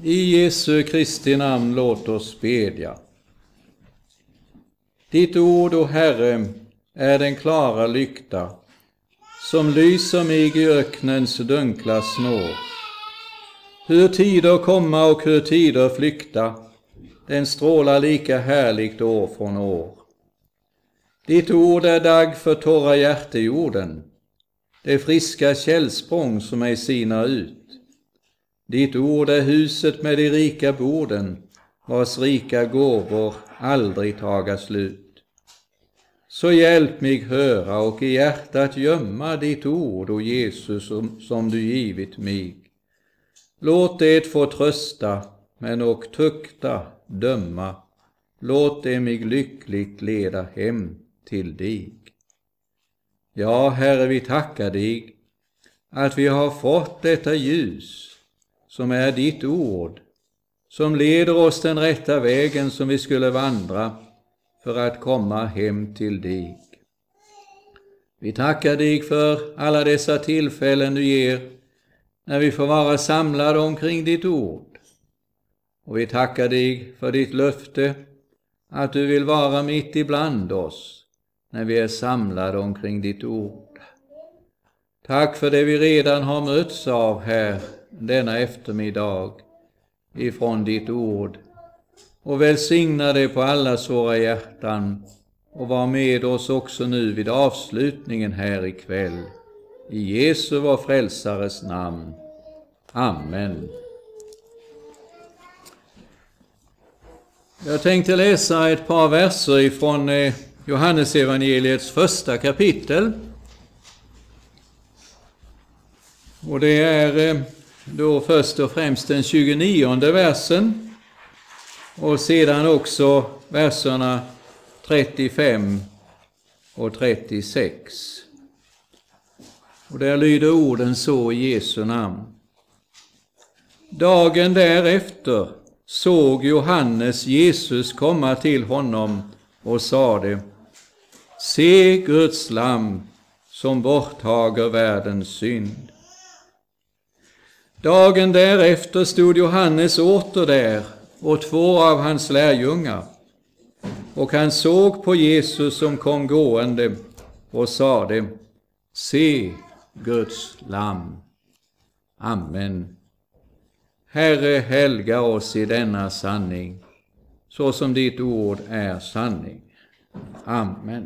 I Jesu Kristi namn låt oss bedja. Ditt ord, o Herre, är den klara lykta som lyser mig i öknens dunkla snår. Hur tider komma och hur tider flykta, den strålar lika härligt år från år. Ditt ord är dagg för torra hjärtejorden, det friska källsprång som ej sinar ut. Ditt ord är huset med de rika borden, vars rika gåvor aldrig taga slut. Så hjälp mig höra och i hjärtat gömma ditt ord, o Jesus, som du givit mig. Låt det få trösta, men och tukta, döma. Låt det mig lyckligt leda hem till dig. Ja, Herre, vi tackar dig att vi har fått detta ljus som är ditt ord, som leder oss den rätta vägen som vi skulle vandra för att komma hem till dig. Vi tackar dig för alla dessa tillfällen du ger när vi får vara samlade omkring ditt ord. Och vi tackar dig för ditt löfte att du vill vara mitt ibland oss när vi är samlade omkring ditt ord. Tack för det vi redan har mötts av här denna eftermiddag ifrån ditt ord. Och välsigna det på allas våra hjärtan och var med oss också nu vid avslutningen här ikväll. I Jesu vår frälsares namn. Amen. Jag tänkte läsa ett par verser ifrån Johannesevangeliets första kapitel. Och det är då först och främst den 29:e versen och sedan också verserna 35 och 36. Och där lyder orden så i Jesu namn. Dagen därefter såg Johannes Jesus komma till honom och sade: Se Guds lamm som borttager världens synd. Dagen därefter stod Johannes åter där och 2 av hans lärjungar, och han såg på Jesus som kom gående och sade: Se Guds lamm. Amen. Herre, helga oss i denna sanning, så som ditt ord är sanning. Amen.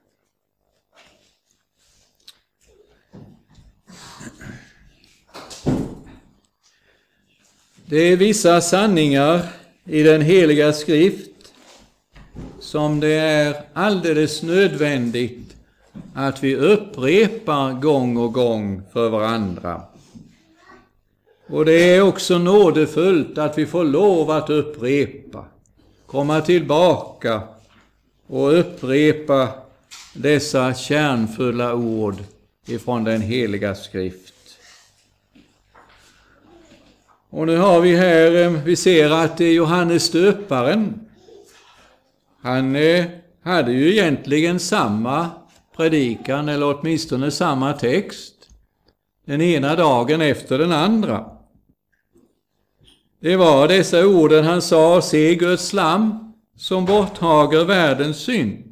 Det är vissa sanningar i den heliga skrift som det är alldeles nödvändigt att vi upprepar gång och gång för varandra. Och det är också nådefullt att vi får lov att upprepa, komma tillbaka och upprepa dessa kärnfulla ord ifrån den heliga skrift. Och nu har vi här, vi ser att Johannes döparen, han hade ju egentligen samma predikan, eller åtminstone samma text, den ena dagen efter den andra. Det var dessa orden han sa: Se Guds lamm som borttager världens synd.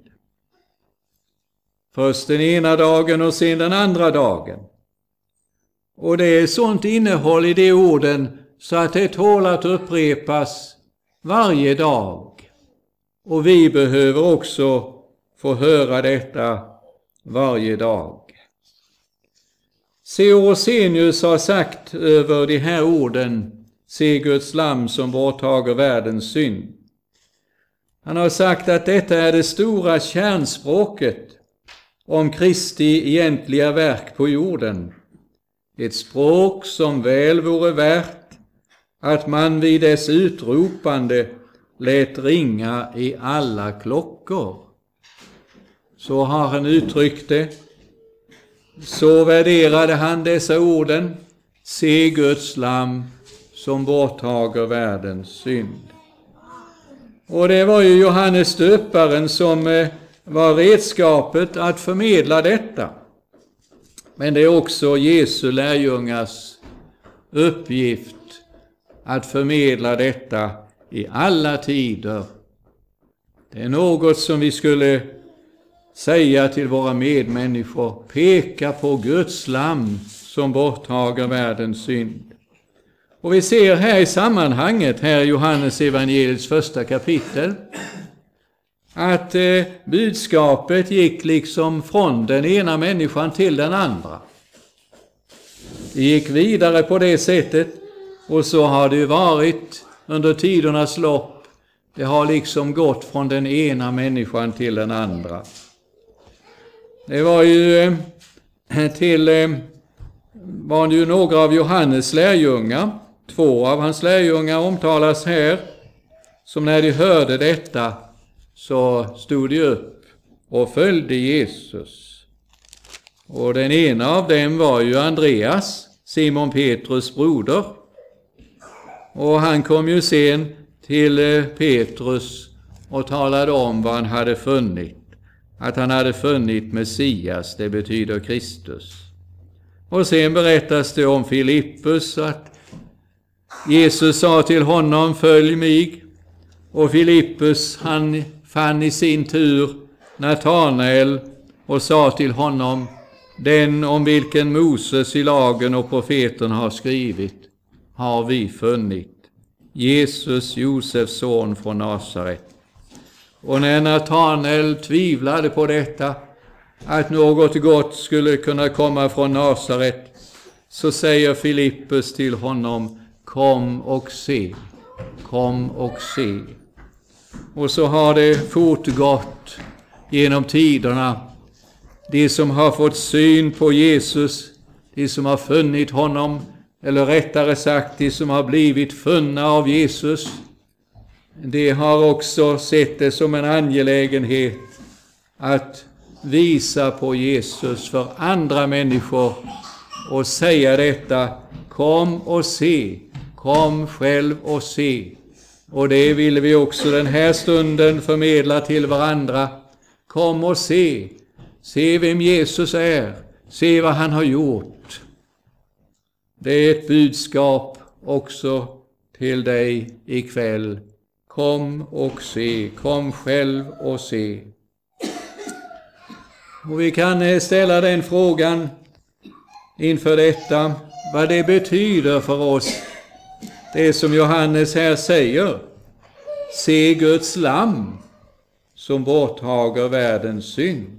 Först den ena dagen och sen den andra dagen. Och det är sånt innehåll i de orden så att det tål att upprepas varje dag. Och vi behöver också få höra detta varje dag. C. Rosenius har sagt över de här orden: Se Guds lamm som borttager världens synd. Han har sagt att detta är det stora kärnspråket om Kristi egentliga verk på jorden. Ett språk som väl vore värt att man vid dess utropande lät ringa i alla klockor. Så har han uttryckt det. Så värderade han dessa orden: Se Guds lamm som borttager världens synd. Och det var ju Johannes döparen som var redskapet att förmedla detta. Men det är också Jesu lärjungars uppgift att förmedla detta i alla tider. Det är något som vi skulle säga till våra medmänniskor. Peka på Guds lamm som borttager världens synd. Och vi ser här i sammanhanget, här i Johannes evangeliets första kapitel, att budskapet gick liksom från den ena människan till den andra. Det gick vidare på det sättet, och så har det varit under tidernas lopp. Det har liksom gått från den ena människan till den andra. Det var ju några av Johannes lärjungar, 2 av hans lärjungar omtalas här, som när de hörde detta så stod de upp och följde Jesus. Och den ena av dem var ju Andreas, Simon Petrus broder. Och han kom ju sen till Petrus och talade om vad han hade funnit. Att han hade funnit Messias, det betyder Kristus. Och sen berättas det om Filippus, att Jesus sa till honom, följ mig. Och Filippus, han fann i sin tur Natanael och sa till honom, den om vilken Moses i lagen och profeten har skrivit, har vi funnit. Jesus, Josefs son från Nasaret. Och när Natanael tvivlade på detta, att något gott skulle kunna komma från Nasaret, så säger Filippus till honom, kom och se, kom och se. Och så har det fortgått genom tiderna. De som har fått syn på Jesus, de som har funnit honom, eller rättare sagt de som har blivit funna av Jesus, de har också sett det som en angelägenhet att visa på Jesus för andra människor och säga detta, kom och se, kom själv och se. Och det vill vi också den här stunden förmedla till varandra. Kom och se, se vem Jesus är, se vad han har gjort. Det är ett budskap också till dig ikväll. Kom och se, kom själv och se. Och vi kan ställa den frågan inför detta, vad det betyder för oss. Det som Johannes här säger, se Guds lamm som borttager världens synd.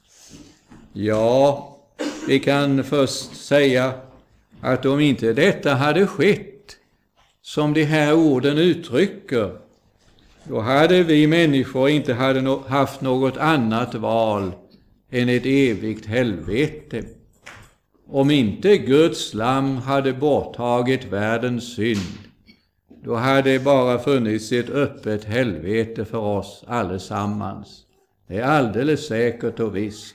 Ja, vi kan först säga att om inte detta hade skett, som de här orden uttrycker, då hade vi människor inte haft något annat val än ett evigt helvete. Om inte Guds lamm hade borttagit världens synd, då hade det bara funnits ett öppet helvete för oss allesammans. Det är alldeles säkert och visst.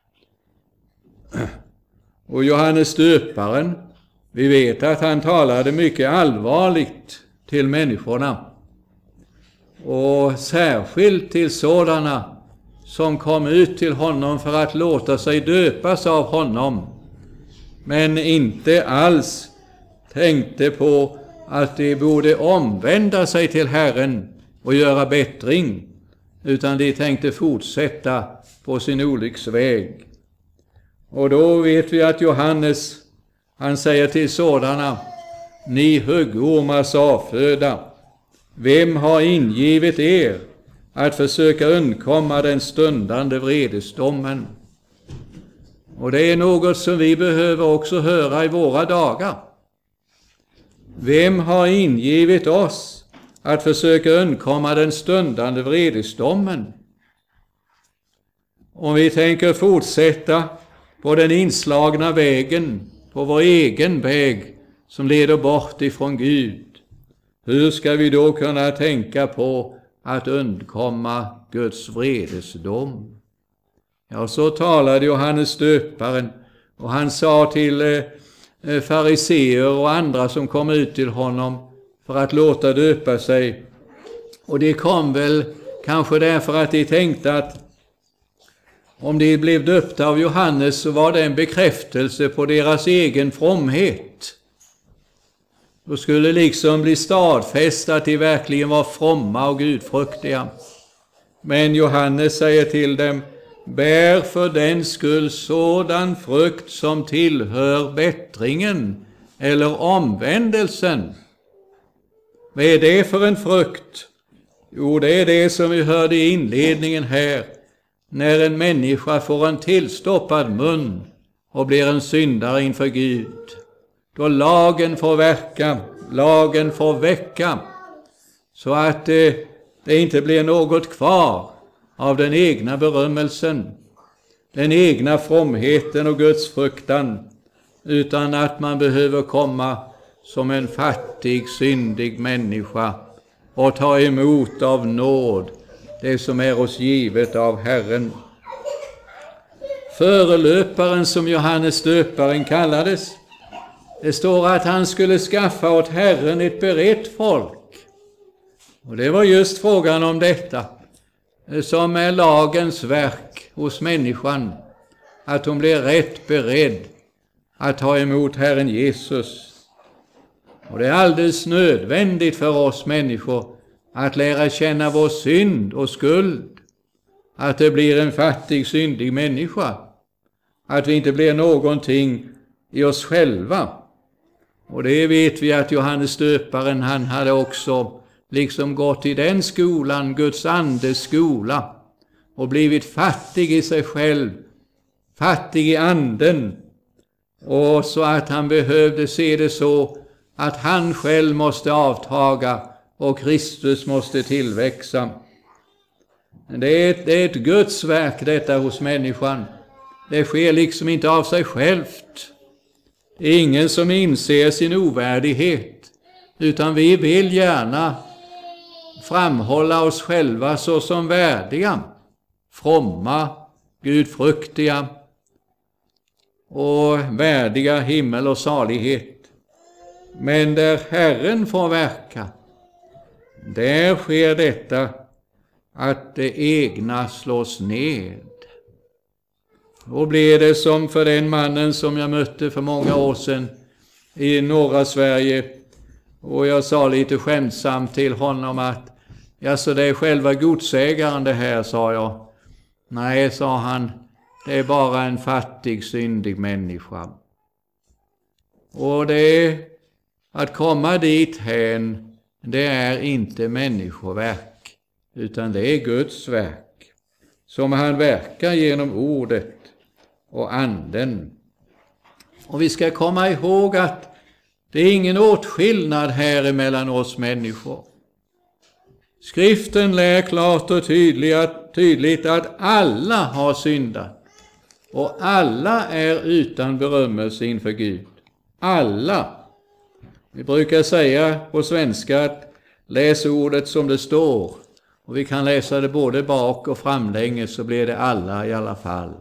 Och Johannes döparen, vi vet att han talade mycket allvarligt till människorna. Och särskilt till sådana som kom ut till honom för att låta sig döpas av honom, men inte alls tänkte på att de borde omvända sig till Herren och göra bättring, utan de tänkte fortsätta på sin olycksväg. Och då vet vi att Johannes, han säger till sådana, ni huggormars avföda, vem har ingivit er att försöka undkomma den stundande vredesdomen? Och det är något som vi behöver också höra i våra dagar. Vem har ingivit oss att försöka undkomma den stundande vredesdomen? Om vi tänker fortsätta på den inslagna vägen, på vår egen väg som leder bort ifrån Gud, hur ska vi då kunna tänka på att undkomma Guds vredesdom? Ja, så talade Johannes döparen, och han sa till fariseer och andra som kom ut till honom för att låta döpa sig. Och det kom väl kanske därför att de tänkte att om de blev döpta av Johannes så var det en bekräftelse på deras egen fromhet. och skulle liksom bli stadfäst att de verkligen var fromma och gudfruktiga. Men Johannes säger till dem: bär för den skull sådan frukt som tillhör bättringen eller omvändelsen. Vad är det för en frukt? Jo, det är det som vi hörde i inledningen här. När en människa får en tillstoppad mun och blir en syndare inför Gud, då lagen får verka, lagen får väcka, så att det inte blir något kvar av den egna berömmelsen, den egna fromheten och Guds fruktan, utan att man behöver komma som en fattig, syndig människa och ta emot av nåd det som är oss givet av Herren. Förelöparen, som Johannes döparen kallades, det står att han skulle skaffa åt Herren ett berett folk. Och det var just frågan om detta, som är lagens verk hos människan, att hon blir rätt beredd att ta emot Herren Jesus. Och det är alldeles nödvändigt för oss människor att lära känna vår synd och skuld, att det blir en fattig, syndig människa, att vi inte blir någonting i oss själva. Och det vet vi att Johannes döparen, han hade också liksom gått i den skolan, Guds andes skola, och blivit fattig i sig själv, fattig i anden, och så att han behövde se det så att han själv måste avtaga och Kristus måste tillväxa. Det är ett Guds verk detta hos människan. Det sker liksom inte av sig självt. Det är ingen som inser sin ovärdighet, utan vi vill gärna framhålla oss själva såsom värdiga, fromma, gudfruktiga och värdiga himmel och salighet. Men där Herren får verka, där sker detta att det egna slås ned. Då blir det som för den mannen som jag mötte för många år sedan i norra Sverige. Och jag sa lite skämtsamt till honom att så det är själva godsägaren det här, sa jag. Nej, sa han, det är bara en fattig, syndig människa. Och det är att komma dit hän, det är inte människoverk, utan det är Guds verk, som han verkar genom ordet och anden. Och vi ska komma ihåg att det är ingen åtskillnad här emellan oss människor. Skriften lär klart och tydligt att alla har syndat och alla är utan berömmelse inför Gud. Alla. Vi brukar säga på svenska att läs ordet som det står, och vi kan läsa det både bak och framlänges, så blir det alla i alla fall.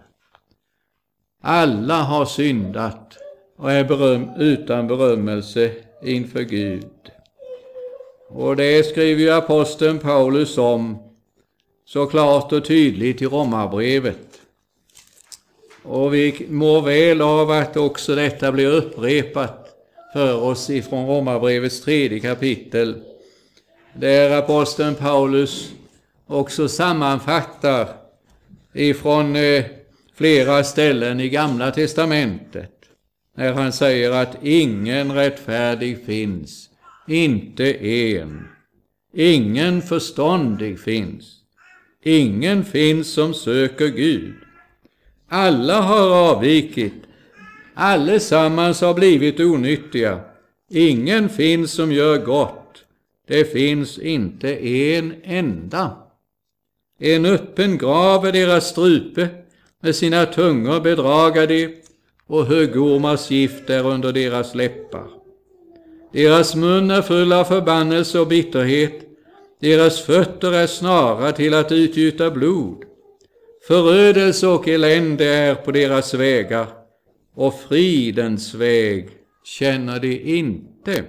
Alla har syndat och är utan berömmelse inför Gud. Och det skriver ju aposteln Paulus om så klart och tydligt i Romarbrevet. Och vi mår väl av att också detta blir upprepat för oss ifrån Romarbrevets 3 kapitel, där aposteln Paulus också sammanfattar ifrån flera ställen i Gamla testamentet, när han säger att ingen rättfärdig finns, inte en. Ingen förståndig finns. Ingen finns som söker Gud. Alla har avvikit. Allesammans har blivit onyttiga. Ingen finns som gör gott. Det finns inte en enda. En öppen grav är deras strupe. Med sina tungor bedragar de, och högormars gift är under deras läppar. Deras mun är full av förbannelse och bitterhet. Deras fötter är snara till att utgjuta blod. Förödelse och elände är på deras vägar, och fridens väg känner de inte.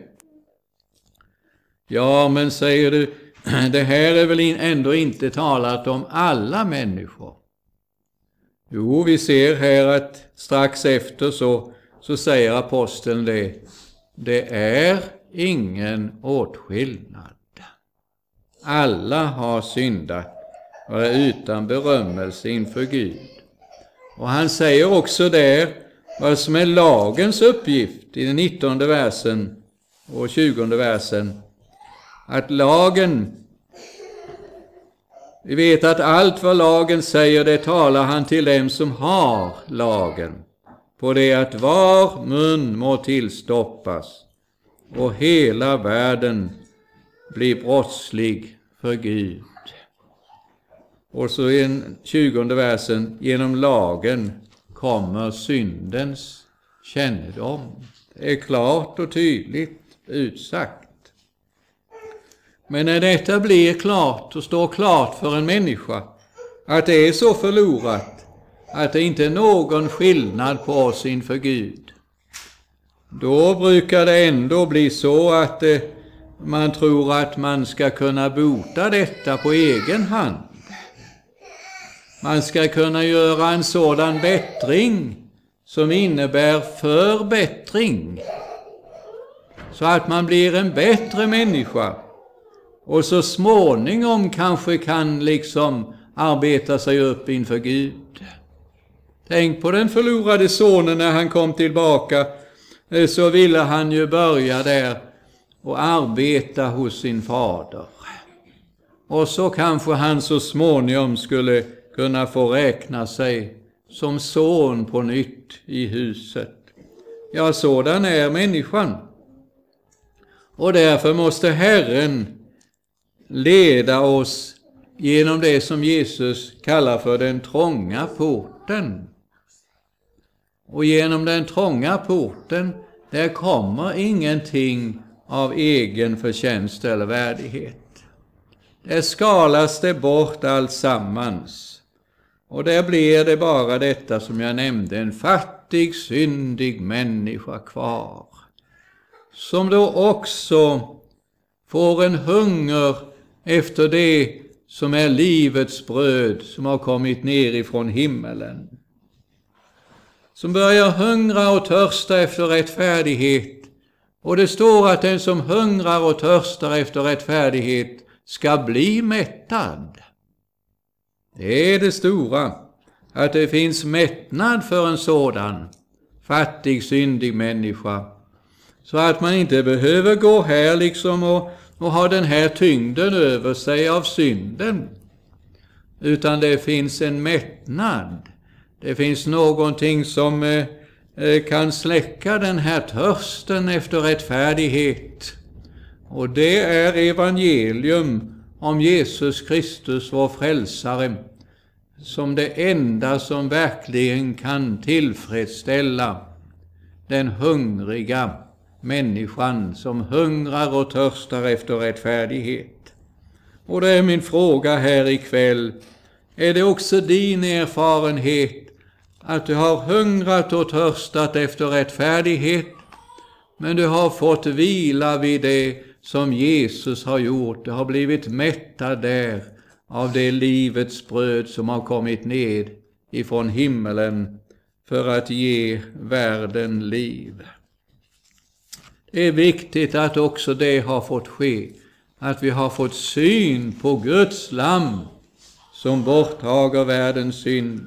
Ja, men säger du, det här är väl ändå inte talat om alla människor? Jo, vi ser här att strax efter så säger aposteln det är ingen åtskillnad. Alla har syndat och är utan berömmelse inför Gud. Och han säger också där vad som är lagens uppgift i den 19:e versen och 20:e versen. Att lagen, vi vet att allt vad lagen säger, det talar han till dem som har lagen. På det att var mun må tillstoppas och hela världen blir brottslig för Gud. Och så i den 20:e versen, genom lagen kommer syndens kännedom. Det är klart och tydligt utsagt. Men när detta blir klart och står klart för en människa, att det är så förlorat, att det inte är någon skillnad på oss inför Gud, då brukar det ändå bli så att man tror att man ska kunna bota detta på egen hand. Man ska kunna göra en sådan bättring som innebär förbättring, så att man blir en bättre människa och så småningom kanske kan liksom arbeta sig upp inför Gud. Tänk på den förlorade sonen. När han kom tillbaka så ville han ju börja där och arbeta hos sin fader. Och så kanske han så småningom skulle kunna få räkna sig som son på nytt i huset. Ja, sådan är människan. Och därför måste Herren leda oss genom det som Jesus kallar för den trånga porten. Och genom den trånga porten, där kommer ingenting av egen förtjänst eller värdighet. Där skalas det bort allt sammans. Och där blir det bara detta som jag nämnde, en fattig, syndig människa kvar. Som då också får en hunger efter det som är livets bröd som har kommit ner ifrån himmelen. Som börjar hungra och törsta efter rättfärdighet. Och det står att den som hungrar och törstar efter rättfärdighet ska bli mättad. Det är det stora, att det finns mättnad för en sådan fattig, syndig människa. Så att man inte behöver gå här liksom och ha den här tyngden över sig av synden. Utan det finns en mättnad. Det finns någonting som kan släcka den här törsten efter rättfärdighet. Och det är evangelium om Jesus Kristus, vår frälsare, som det enda som verkligen kan tillfredsställa den hungriga människan som hungrar och törstar efter rättfärdighet. Och det är min fråga här ikväll: är det också din erfarenhet att du har hungrat och törstat efter rättfärdighet, men du har fått vila vid det som Jesus har gjort? Du har blivit mättad där av det livets bröd som har kommit ned ifrån himmelen för att ge världen liv. Det är viktigt att också det har fått ske, att vi har fått syn på Guds lamm som borttager världens synd.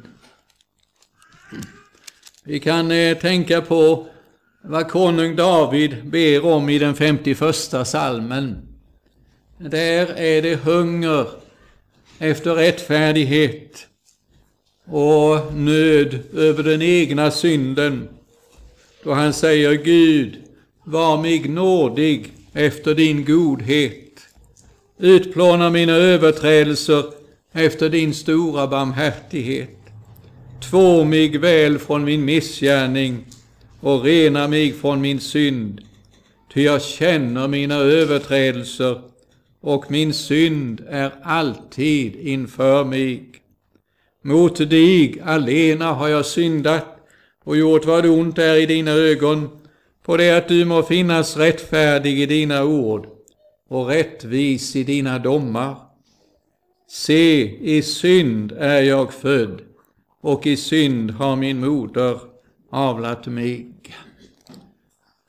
Vi kan tänka på vad konung David ber om i den 51:a psalmen. Där är det hunger efter rättfärdighet och nöd över den egna synden. Då han säger: Gud, var mig nådig efter din godhet. Utplåna mina överträdelser efter din stora barmhärtighet. Två mig väl från min missgärning och rena mig från min synd. Ty jag känner mina överträdelser och min synd är alltid inför mig. Mot dig alena har jag syndat och gjort vad ont är i dina ögon, på det att du må finnas rättfärdig i dina ord och rättvis i dina domar. Se, i synd är jag född, och i synd har min moder avlat mig.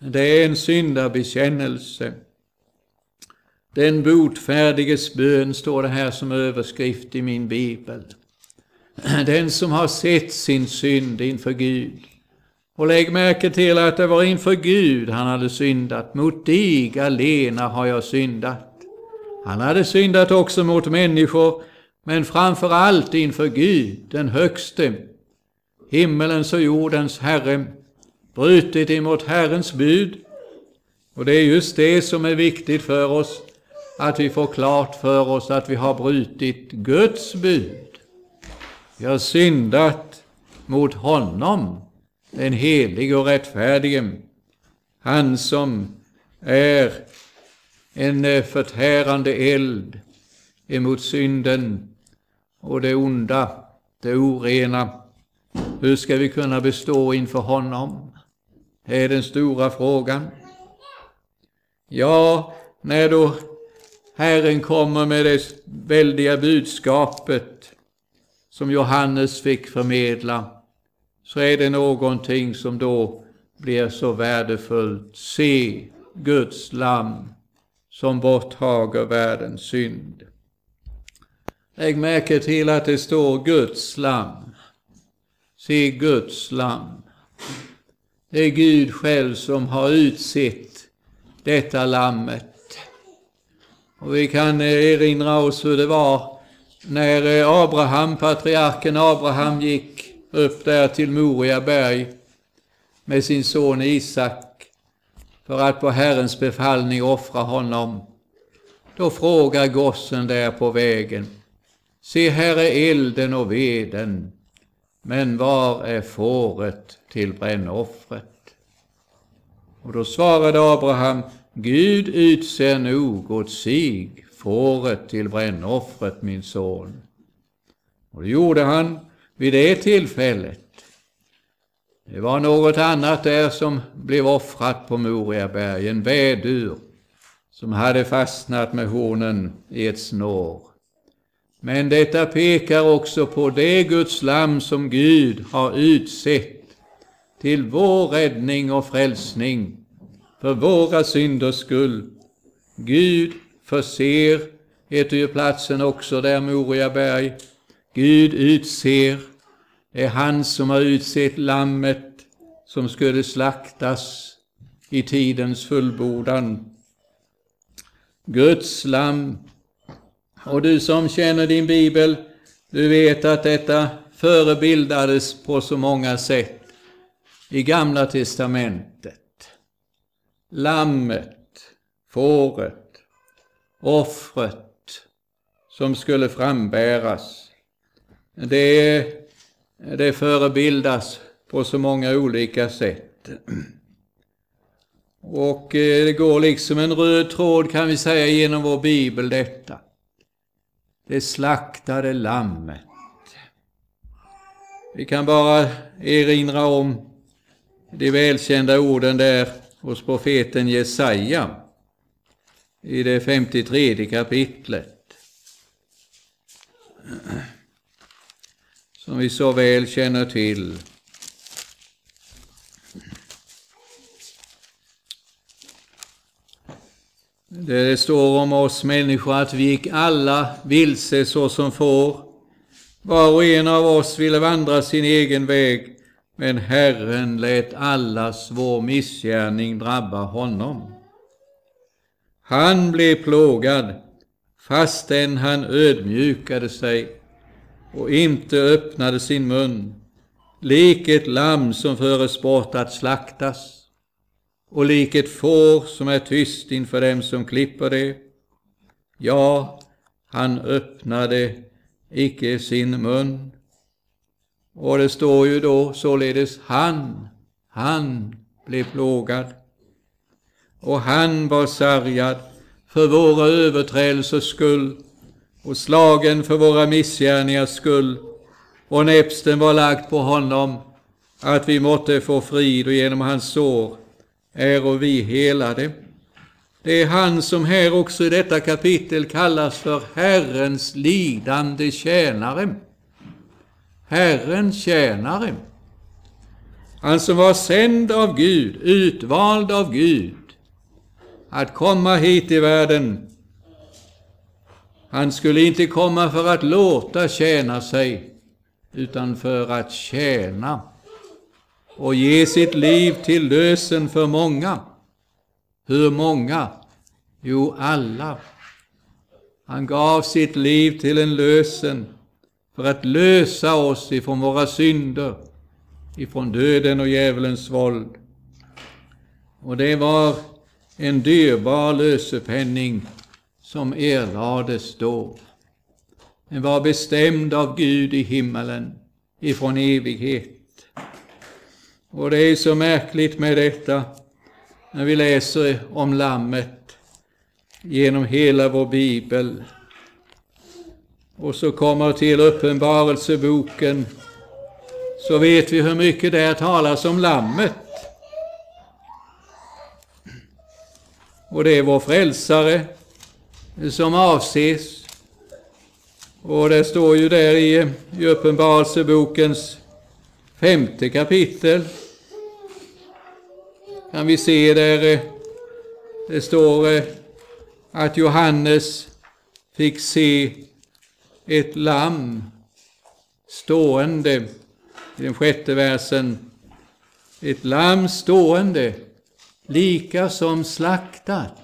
Det är en syndabekännelse. Den botfärdiges bön står det här som överskrift i min bibel. Den som har sett sin synd inför Gud. Och lägg märke till att det var inför Gud han hade syndat. Mot dig alena har jag syndat. Han hade syndat också mot människor, men framför allt inför Gud, den högste, himmelens och jordens Herre, brutit emot Herrens bud. Och det är just det som är viktigt för oss, att vi får klart för oss att vi har brutit Guds bud. Vi har syndat mot honom, den helige och rättfärdige, han som är en förtärande eld emot synden och det onda, det orena. Hur ska vi kunna bestå inför honom? Det är den stora frågan. Ja, när då Herren kommer med det väldiga budskapet som Johannes fick förmedla, så är det någonting som då blir så värdefullt. Se, Guds lamm som borttager världens synd. Lägg märke till att det står Guds lamm. Se, Guds lamm. Det är Gud själv som har utsett detta lammet. Och vi kan erinra oss hur det var när patriarken Abraham gick upp där till Moria berg med sin son Isak för att på Herrens befallning offra honom. Då frågar gossen där på vägen: se, här är elden och veden, men var är fåret till brännoffret? Och då svarade Abraham: Gud utser nog åt sig fåret till brännoffret, min son. Och det gjorde han vid det tillfället. Det var något annat där som blev offrat på Moriaberg, en vädur som hade fastnat med hornen i ett snår. Men detta pekar också på det Guds lamm som Gud har utsett till vår räddning och frälsning, för våra synders skull. Gud förser, heter ju platsen också där, Moriaberg. Gud utser, det är han som har utsett lammet som skulle slaktas i tidens fullbordan. Guds lamm. Och du som känner din bibel, du vet att detta förebildades på så många sätt i Gamla testamentet. Lammet, fåret, offret som skulle frambäras. Det förebildas på så många olika sätt. Och det går liksom en röd tråd, kan vi säga, genom vår bibel detta. Det slaktade lammet. Vi kan bara erinra om de välkända orden där hos profeten Jesaja i det 53 kapitlet, som vi så väl känner till. Det står om oss människor att vi gick alla vilse så som får. Var och en av oss ville vandra sin egen väg, men Herren lät allas vår missgärning drabba honom. Han blev plågad, fastän han ödmjukade sig och inte öppnade sin mun, lik ett lamm som föres bort att slaktas, och lik ett får som är tyst inför dem som klipper det. Ja, han öppnade icke sin mun. Och det står ju då således han blev plågad. Och han var sargad för våra överträdelsers skull och slagen för våra missgärningars skull. Och näpsten var lagd på honom att vi måtte få frid, och genom hans sår är vi helade. Det är han som här också i detta kapitel kallas för Herrens lidande tjänare. Herrens tjänare. Han som var sänd av Gud, utvald av Gud, att komma hit i världen. Han skulle inte komma för att låta tjäna sig, utan för att tjäna och ge sitt liv till lösen för många. Hur många? Jo, alla. Han gav sitt liv till en lösen för att lösa oss ifrån våra synder, ifrån döden och djävulens våld. Och det var en dyrbar lösepenning som erlades då. Den var bestämd av Gud i himmelen ifrån evighet. Och det är så märkligt med detta när vi läser om lammet genom hela vår bibel. Och så kommer till Uppenbarelseboken, så vet vi hur mycket där talas om lammet. Och det är vår frälsare som avses. Och det står ju där i Uppenbarelsebokens 5:e kapitel. Kan vi se där det står att Johannes fick se ett lamm stående i den 6:e versen. Ett lamm stående, lika som slaktat.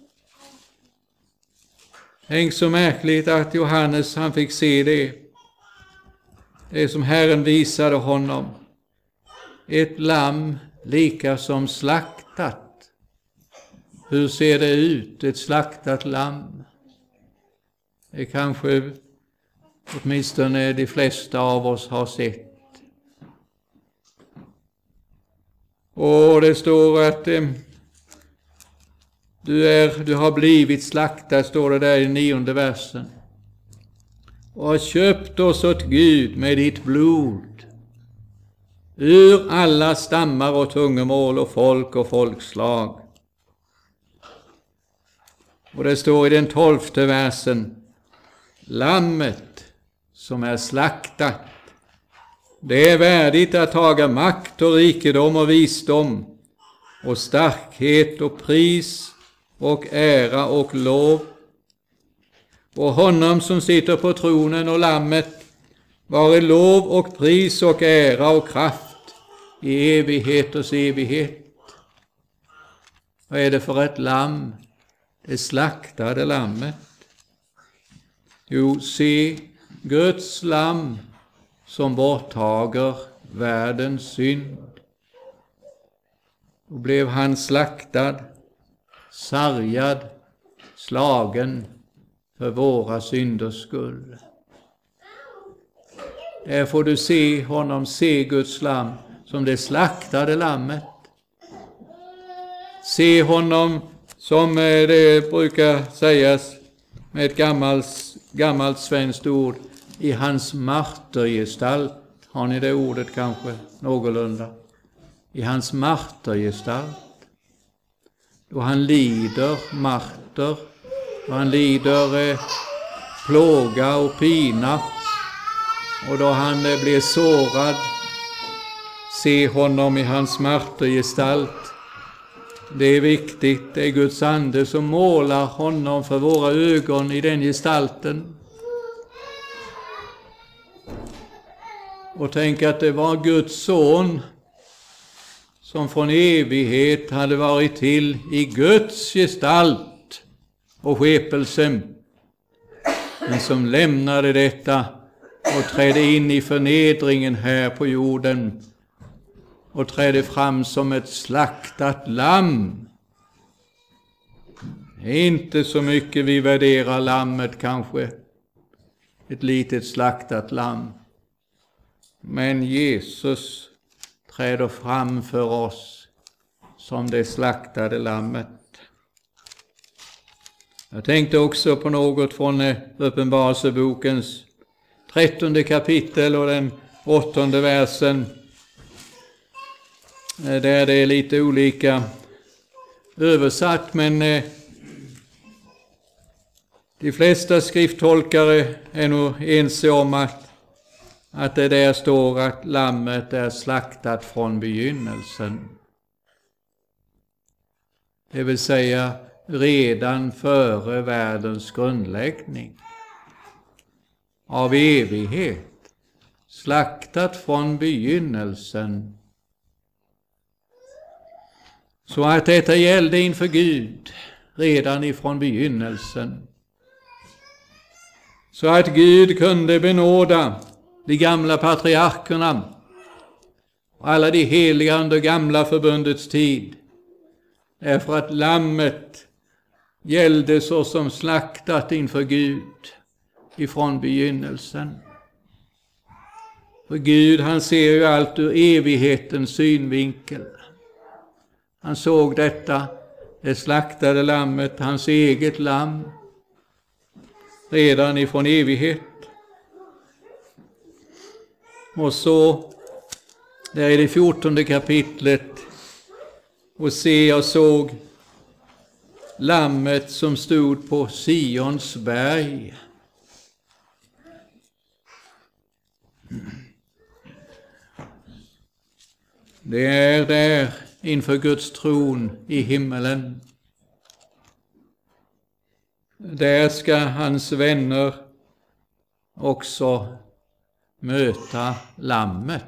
Tänk så märkligt att Johannes han fick se det. Det som Herren visade honom. Ett lamm lika som slaktat. Hur ser det ut, ett slaktat lamm? Det kanske åtminstone de flesta av oss har sett. Och det står att du har blivit slaktad, står det där i 9:e versen. Och har köpt oss åt Gud med ditt blod, ur alla stammar och tungomål och folk och folkslag. Och det står i den 12:e versen, lammet som är slaktat, det är värdigt att taga makt och rikedom och visdom och starkhet och pris och ära och lov. Och honom som sitter på tronen och lammet vare lov och pris och ära och kraft i evigheters evighet. Vad är det för ett lamm? Det slaktade lammet. Jo, se, Guds lamm som borttager världens synd. Och blev han slaktad, sargad, slagen för våra synders skull. Där får du se honom, se Guds lamm som det slaktade lammet. Se honom som det brukar sägas med ett gammalt svenskt ord, i hans martergestalt. Har ni det ordet kanske någorlunda? I hans martergestalt. Då han lider marter, då han lider plåga och pina, och då han blir sårad. Se honom i hans martergestalt. Det är viktigt, det är Guds ande som målar honom för våra ögon i den gestalten. Och tänk att det var Guds son som från evighet hade varit till i Guds gestalt och skepelse, men som lämnade detta och trädde in i förnedringen här på jorden och trädde fram som ett slaktat lamm. Det är inte så mycket vi värderar lammet kanske, ett litet slaktat lamm. Men Jesus träder fram för oss som det slaktade lammet. Jag tänkte också på något från Uppenbarelsebokens 13:e kapitel och den 8:e versen. Där det är lite olika översatt, men de flesta skrifttolkare är nog ense om att det där står att lammet är slaktat från begynnelsen. Det vill säga redan före världens grundläggning. Av evighet. Slaktat från begynnelsen. Så att detta gällde inför Gud redan ifrån begynnelsen. Så att Gud kunde benåda de gamla patriarkerna och alla de heliga under gamla förbundets tid. Därför att lammet gällde så som slaktat inför Gud ifrån begynnelsen. För Gud, han ser ju allt ur evighetens synvinkel. Han såg detta, det slaktade lammet, hans eget lamm, redan ifrån evighet. Och så, där i det 14:e kapitlet, och se, jag såg lammet som stod på Sions berg. Det är där inför Guds tron i himmelen. Där ska hans vänner också möta lammet.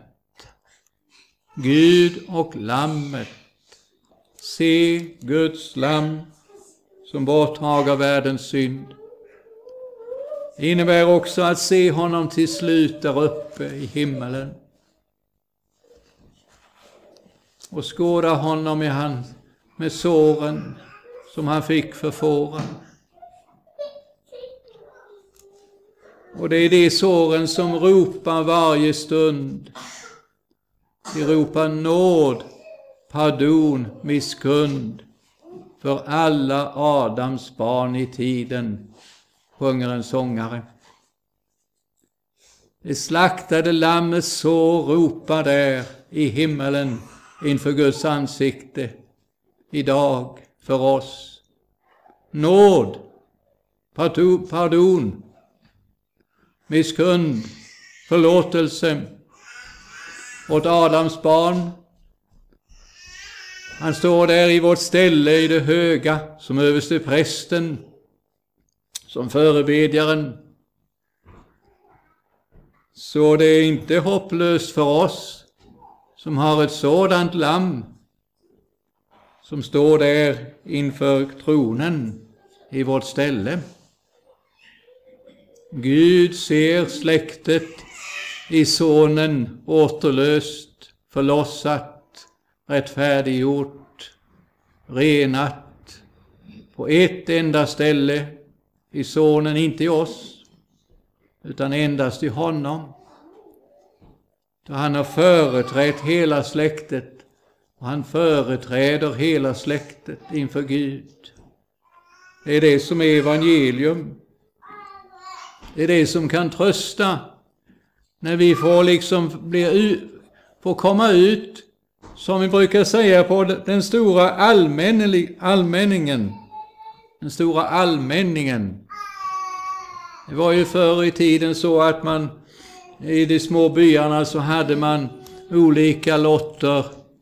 Gud och lammet. Se Guds lamm som borttager världens synd. Det innebär också att se honom till slut där uppe i himmelen. Och skåda honom med såren som han fick för fåren. Och det är de såren som ropar varje stund. De ropar nåd, pardon, misskund för alla Adams barn i tiden, sjunger en sångare. Det slaktade lammets sår ropar där i himmelen inför Guds ansikte idag för oss. Nåd, pardon, misskund, förlåtelse åt Adams barn. Han står där i vårt ställe i det höga, som överste prästen, som förebedjaren. Så det är inte hopplöst för oss som har ett sådant lamm som står där inför tronen i vårt ställe. Gud ser släktet i sonen återlöst, förlossat, rättfärdiggjort, renat på ett enda ställe i sonen, inte i oss, utan endast i honom. Då han har företrätt hela släktet, och han företräder hela släktet inför Gud. Det är det som är evangelium. Det är det som kan trösta när vi får komma ut, som vi brukar säga, på den stora allmänningen. Den stora allmänningen. Det var ju förr i tiden så att man i de små byarna så hade man olika lotter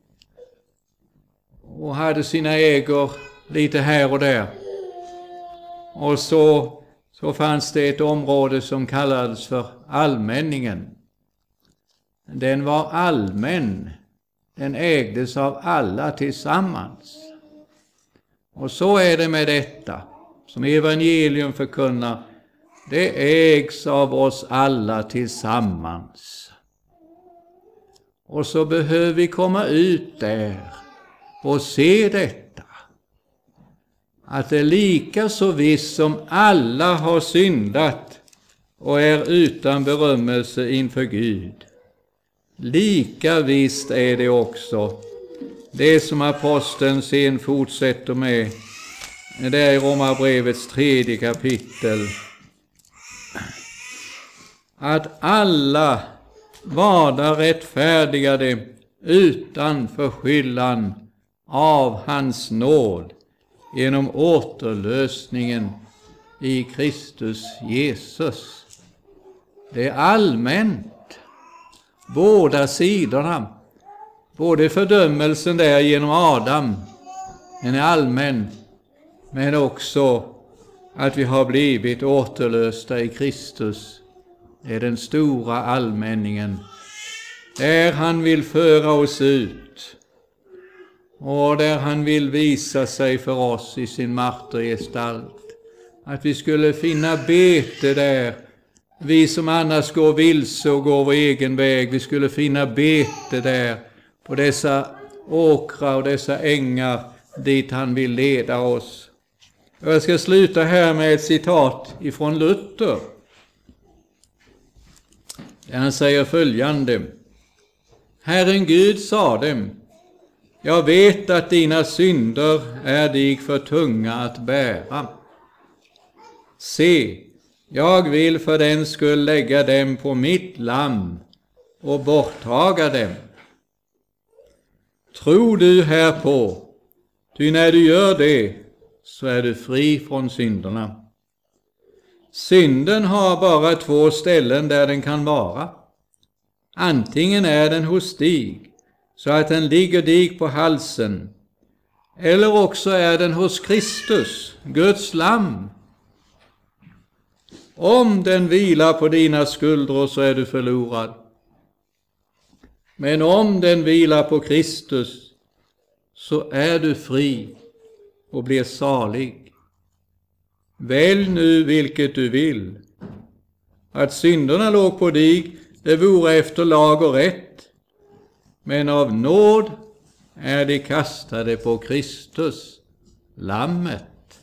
och hade sina ägor lite här och där. Och så fanns det ett område som kallades för allmänningen. Den var allmän. Den ägdes av alla tillsammans. Och så är det med detta som evangelium förkunnar. Det ägs av oss alla tillsammans. Och så behöver vi komma ut där och se detta. Att det är lika så visst som alla har syndat och är utan berömmelse inför Gud. Lika visst är det också det som aposteln sen fortsätter med där i Romarbrevets 3:e kapitel. Att alla varda rättfärdigade utan förskyllan av hans nåd genom återlösningen i Kristus Jesus. Det är allmänt. båda sidorna. Både fördömelsen där genom Adam, den är allmän, men också att vi har blivit återlösta i Kristus. Det är den stora allmänningen, där han vill föra oss ut och där han vill visa sig för oss i sin martyrgestalt. Att vi skulle finna bete där, vi som annars går vilse och går vår egen väg, vi skulle finna bete där på dessa åkrar och dessa ängar dit han vill leda oss. Och jag ska sluta här med ett citat ifrån Luther. Där han säger följande: Herren Gud sade, jag vet att dina synder är dig för tunga att bära. Se, jag vill för den skull lägga dem på mitt lamm och borttaga dem. Tror du härpå, ty när du gör det så är du fri från synderna. Synden har bara två ställen där den kan vara. Antingen är den hos dig, så att den ligger dig på halsen, eller också är den hos Kristus, Guds lamm. Om den vilar på dina skuldror så är du förlorad. Men om den vilar på Kristus så är du fri och blir salig. Välj nu vilket du vill. Att synderna låg på dig, det vore efter lag och rätt. Men av nåd är de kastade på Kristus, lammet.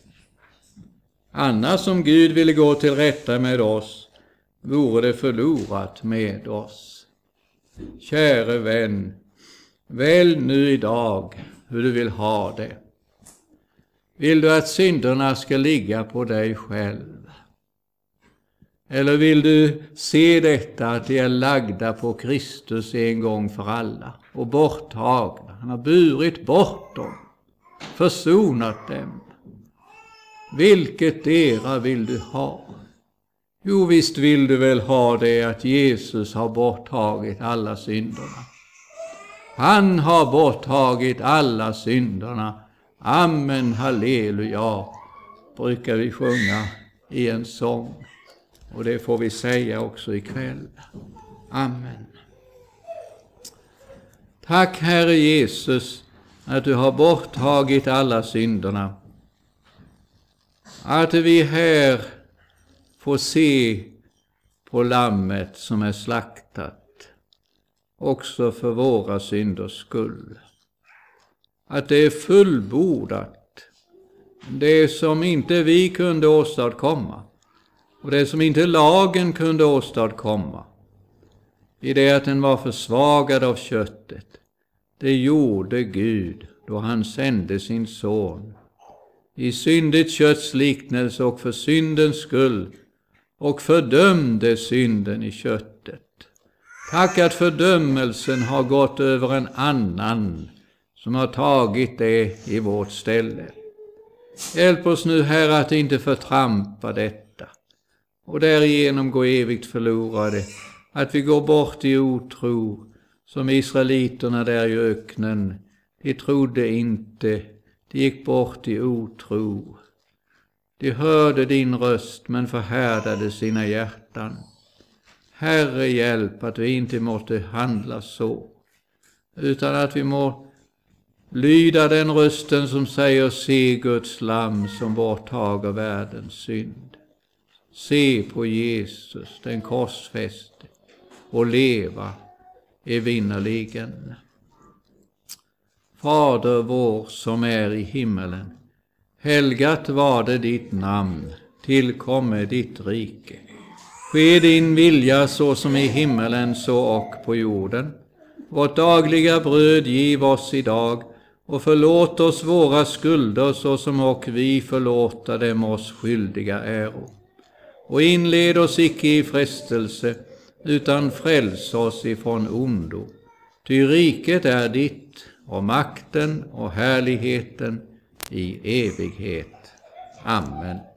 Annars om Gud ville gå till rätta med oss, vore det förlorat med oss. Käre vän, välj nu idag hur du vill ha det. Vill du att synderna ska ligga på dig själv? Eller vill du se detta att de är lagda på Kristus en gång för alla och borttagna? Han har burit bort dem, försonat dem. Vilket era vill du ha? Jo, visst vill du väl ha det att Jesus har borttagit alla synderna. Han har borttagit alla synderna. Amen, halleluja, brukar vi sjunga i en sång. Och det får vi säga också ikväll. Amen. Tack Herre Jesus att du har borttagit alla synderna. Att vi här får se på lammet som är slaktat, också för våra synders skull. Att det är fullbordat, det som inte vi kunde åstadkomma och det som inte lagen kunde åstadkomma, i det att den var försvagad av köttet, det gjorde Gud då han sände sin son i syndigt kötts liknelse och för syndens skull, och fördömde synden i köttet. Tack att fördömelsen har gått över en annan som har tagit det i vårt ställe. Hjälp oss nu, Herre, att inte förtrampa detta och därigenom gå evigt förlorade, att vi går bort i otro som israeliterna där i öknen. De trodde inte, de gick bort i otro. De hörde din röst men förhärdade sina hjärtan. Herre, hjälp att vi inte måste handla så, utan att vi må lyda den rösten som säger: se Guds lamm som borttager världens synd. Se på Jesus, den korsfäste, och leva evinnerligen. Fader vår som är i himmelen, helgat varde ditt namn, tillkomme ditt rike. Ske din vilja så som i himmelen så och på jorden. Vårt dagliga bröd giv oss idag, och förlåt oss våra skulder så som och vi förlåta dem oss skyldiga äro. Och inled oss icke i frestelse, utan fräls oss ifrån ondo. Ty riket är ditt, och makten och härligheten i evighet. Amen.